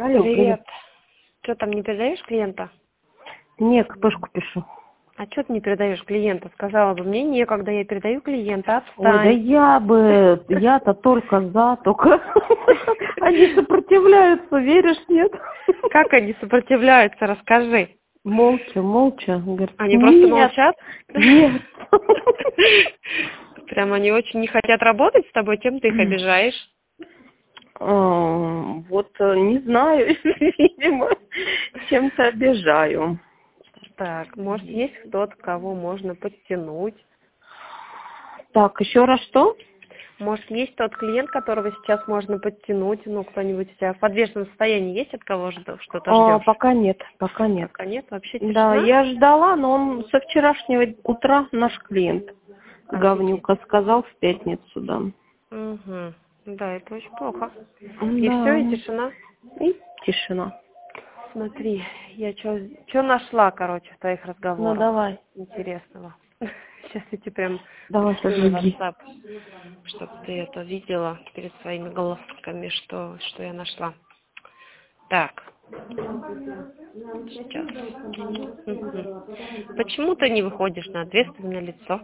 Алло, привет. Привет. Что там, не передаешь клиента? Не, КПшку пишу. А что ты не передаешь клиента? Сказала бы, мне некогда, я передаю клиента, Ой, да отстань. я-то только за, только они сопротивляются, веришь, нет? Как они сопротивляются, расскажи. Молча, молча. Говорят, Они просто нет, молчат? нет. Прям они очень не хотят работать с тобой, тем ты их обижаешь. Вот не знаю, видимо, чем-то обижаю. Так, может, есть кто-то, кого можно подтянуть? Так, еще раз что? Может, есть тот клиент, которого сейчас можно подтянуть? Ну, кто-нибудь у тебя в подвешенном состоянии есть, от кого что-то ждешь? Пока нет, пока нет. Пока нет, вообще Да, тишина? я ждала, но он со вчерашнего утра наш клиент. Говнюка сказал в пятницу, да. Угу. Да, это очень плохо. И все, Да. и тишина. И тишина. Смотри, я что нашла, короче, в твоих Ну разговорах давай. интересного. Сейчас я тебе прям Давай, пришлю на сожги. WhatsApp, чтобы ты это видела перед своими глазками, что я нашла. Так, сейчас. Мгм. Почему ты не выходишь на ответственное лицо?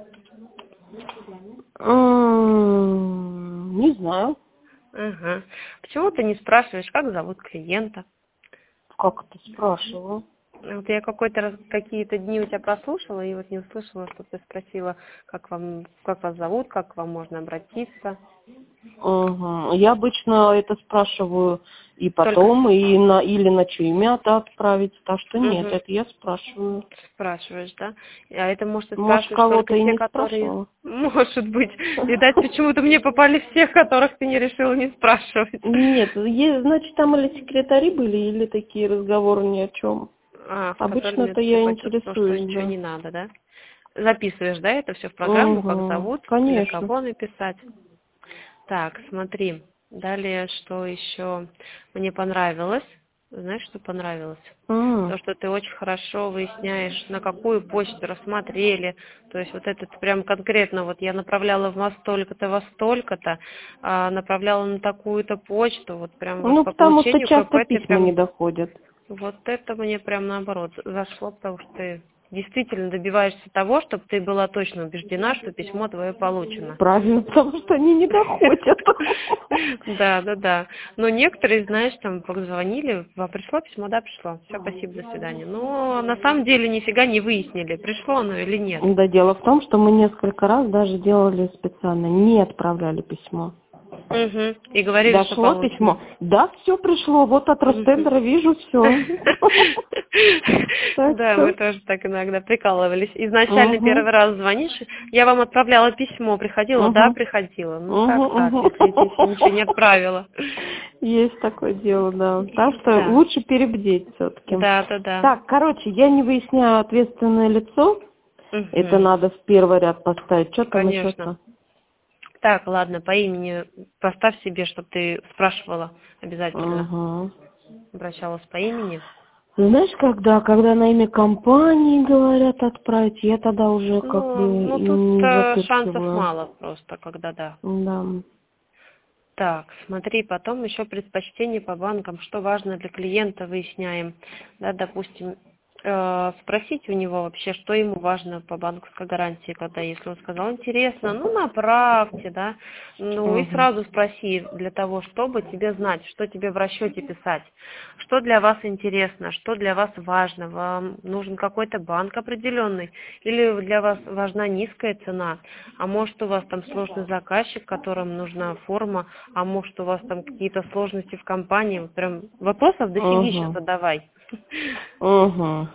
Не знаю. Ага. Почему ты не спрашиваешь, как зовут клиента? Как ты спрашивала? Вот я какие-то дни у тебя прослушала и вот не услышала, что ты спросила, как вас зовут, как к вам можно обратиться. Угу. Я обычно это спрашиваю и Только потом, или на чье имя-то отправить. Так что нет, Мгм. это я спрашиваю. Спрашиваешь, да? А это, может, ты Может, спрашиваешь кого-то только и те, не которые... спрашивала? Может быть. Видать, почему-то мне попали всех, которых ты не решила не спрашивать. Нет, значит, там или секретари были, или такие разговоры ни о чем. С которыми Обычно-то ты я почувствовал, что интересуюсь, ничего да. не надо, да? Записываешь, да, это все в программу, как Угу, зовут, для конечно. кого написать. Так, смотри. Далее, что еще мне понравилось. Знаешь, что понравилось? То, что ты очень хорошо выясняешь, на какую почту рассмотрели. То есть вот этот прям конкретно, вот я направляла во столько-то, направляла на такую-то почту, вот прям вот Ну, по потому что получению КП часто ты письма не прям, доходят. вот это мне прям наоборот зашло, потому что ты действительно добиваешься того, чтобы ты была точно убеждена, что письмо твое получено. Правильно, потому что они не доходят. Да. Но некоторые, знаешь, там позвонили, вам пришло письмо, да, пришло, все, спасибо, до свидания. Но на самом деле нифига не выяснили, пришло оно или нет. Да, дело в том, что мы несколько раз даже делали специально, не отправляли письмо. Угу. И говорили, что Дошло получено. письмо. Да, все пришло, вот от Мгм. Ростендера вижу все. Так Да, мы что... тоже так иногда прикалывались. Изначально первый раз звонишь, я вам отправляла письмо, приходила? Да, приходила. Ну как так, если я тебе ничего не отправила? Есть такое дело, да. Так что Да, лучше перебдеть все-таки. да. Так, короче, я не выясняю ответственное лицо. Это Угу. надо в первый ряд поставить. Что там Конечно. еще-то? Так, ладно, по имени поставь себе, чтобы ты спрашивала обязательно. Угу. Обращалась по имени. Знаешь, когда на имя компании говорят отправить, я тогда уже как бы Ну тут не шансов записываю. мало просто, когда да. Да. Так, смотри, потом еще предпочтение по банкам, что важно для клиента, выясняем. Да, допустим, спросить у него вообще, что ему важно по банковской гарантии, когда, если он сказал, интересно, ну, направьте, да, ну, и Угу. сразу спроси для того, чтобы тебе знать, что тебе в расчете писать, что для вас интересно, что для вас важно, вам нужен какой-то банк определенный, или для вас важна низкая цена, а может у вас там сложный заказчик, которому нужна форма, а может у вас там какие-то сложности в компании, вот прям вопросов дофигища задавай. Угу.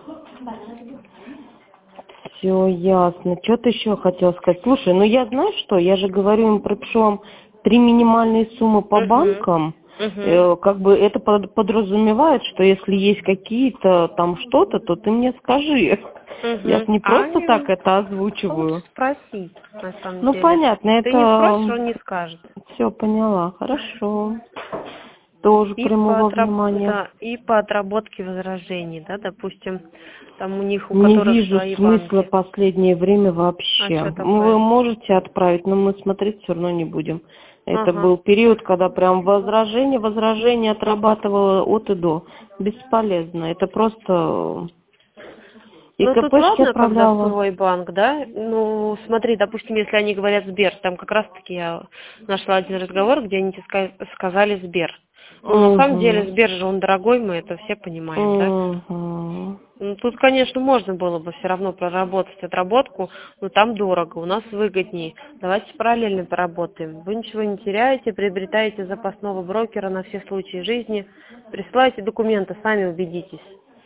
Все ясно. Что ты еще хотела сказать? Слушай, ну я знаю что, я же говорю им, пропишу вам 3 минимальные суммы по Мгм. банкам. Мгм. Как бы это подразумевает, что если есть какие-то там что-то, то ты мне скажи. Я ж Мгм. не А просто так они это лучше озвучиваю. спросить, на самом Ну деле. понятно, Ты не спросишь, это он не скажет. все поняла. Хорошо. Тоже И приму во внимание. и по отработке возражений, да, допустим, там у них, у Не которых вижу свои смысла банки. последнее время А вообще. что Вы такое? можете отправить, но мы смотреть все равно не будем. Это был период, когда прям возражение отрабатывало от и до. Бесполезно. Это просто... И Ну, тут КПшки ладно, когда отправляла. свой банк, да? Ну, смотри, допустим, если они говорят Сбер, там как раз-таки я нашла один разговор, где они тебе сказали Сбер. Ну, на самом деле, Сбер же он дорогой, мы это все понимаем, да? Ну, тут, конечно, можно было бы все равно проработать отработку, но там дорого, у нас выгоднее. Давайте параллельно поработаем. Вы ничего не теряете, приобретаете запасного брокера на все случаи жизни, присылайте документы, сами убедитесь.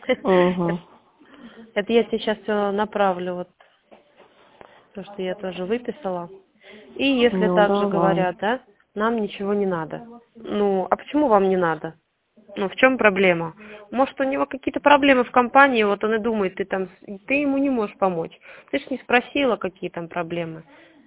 Это я тебе сейчас все направлю, вот то, что я тоже выписала. И если также говорят, да, нам ничего не надо. Ну, а почему вам не надо? Ну, в чем проблема? Может, у него какие-то проблемы в компании, вот он и думает, ты ему не можешь помочь. Ты ж не спросила, какие там проблемы.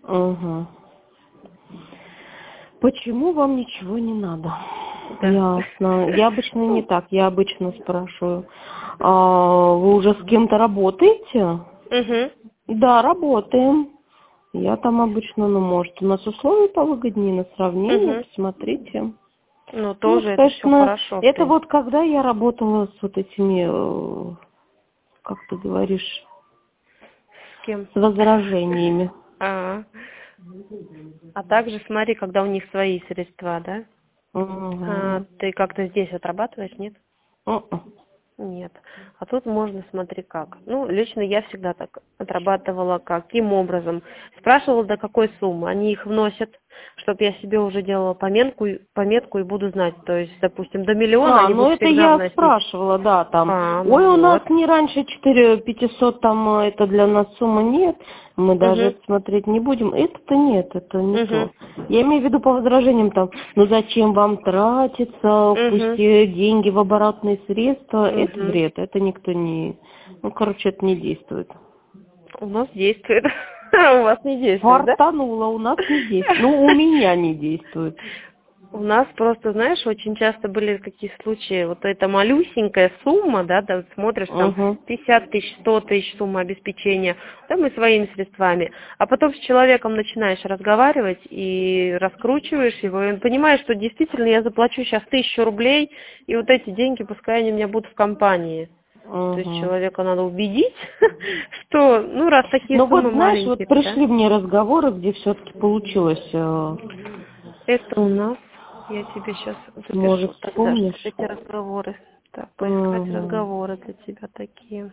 Почему вам ничего не надо? Да. Ясно. Я обычно не так, я обычно спрашиваю. Вы уже с кем-то работаете? Да, работаем. Я там обычно, может, у нас условия повыгоднее на сравнение, посмотрите. Ну, тоже это все хорошо. Это вот когда я работала с вот этими, как ты говоришь, с кем? С возражениями. А также смотри, когда у них свои средства, да? Ты как-то здесь отрабатываешь, нет? Нет. А тут можно, смотри, как. Ну, лично я всегда так отрабатывала. Каким образом? Спрашивала, до какой суммы. Они их вносят, чтобы я себе уже делала пометку и буду знать. То есть, допустим, до миллиона они будут это всегда я вносить. спрашивала, да, там. У нас не раньше 4500, там, это для нас сумма нет. Мы даже это смотреть не будем. Это-то нет, это не то. Я имею в виду по возражениям там, зачем вам тратиться, пусти деньги в оборотные средства. Это бред, это никто не... это не действует. У нас действует. У вас не действует, да? Фартануло, у нас не действует. У меня не действует. У нас просто, знаешь, очень часто были такие случаи, вот эта малюсенькая сумма, да, смотришь, там, 50 тысяч, 100 тысяч сумма обеспечения, там и своими средствами. А потом с человеком начинаешь разговаривать и раскручиваешь его, и он понимает, что действительно я заплачу сейчас 1000 рублей, и вот эти деньги, пускай они у меня будут в компании. То есть человека надо убедить, что, раз такие суммы маленькие. Вот пришли мне разговоры, где все-таки получилось... Это у нас, я тебе сейчас запишу. Может, вспомнишь? Эти разговоры. Так, поискать разговоры для тебя такие.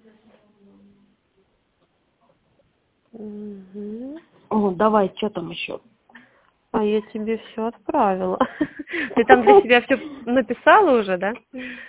Давай, что там еще? А я тебе все отправила. Ты там для себя все написала уже, да?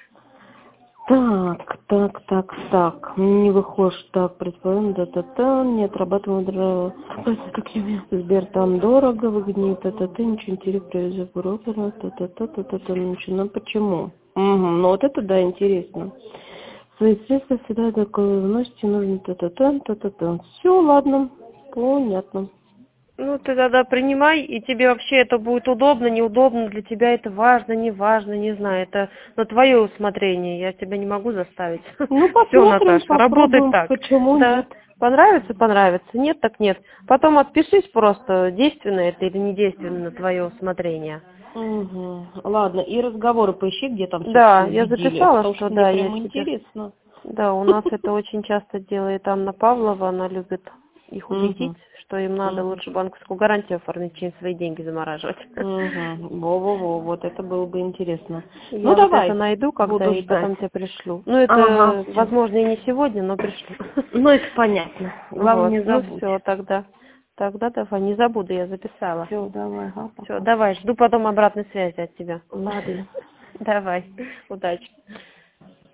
Так. Не выходишь, так, предположим, не отрабатываем, Сбер, там дорого, выгоднее, ничего интересного, привезет брокера, почему? Вот это, да, интересно. Свои средства всегда такое вносите, нужно, Все, ладно, понятно. Ты тогда принимай, и тебе вообще это будет удобно, неудобно, для тебя это важно, не важно, не знаю, это на твое усмотрение, я тебя не могу заставить. Все, Наташа, работай так. Почему нет? Понравится, нет, так нет. Потом отпишись просто, действенно это или недейственно на твое усмотрение. Ладно, и разговоры поищи, где там. Да, я записала, что да, я интересно. Да, у нас это очень часто делает Анна Павлова, она любит их убедить, что им надо лучше банковскую гарантию оформить, чем свои деньги замораживать. Во-во-во, вот это было бы интересно. Я давай. Это найду, когда и потом тебе пришлю. Это, возможно, и не сегодня, но пришлю. Это понятно. Главное, не забудь. Все, тогда давай, не забуду, я записала. Все, давай. Все, давай, жду потом обратной связи от тебя. Ладно. Давай, удачи.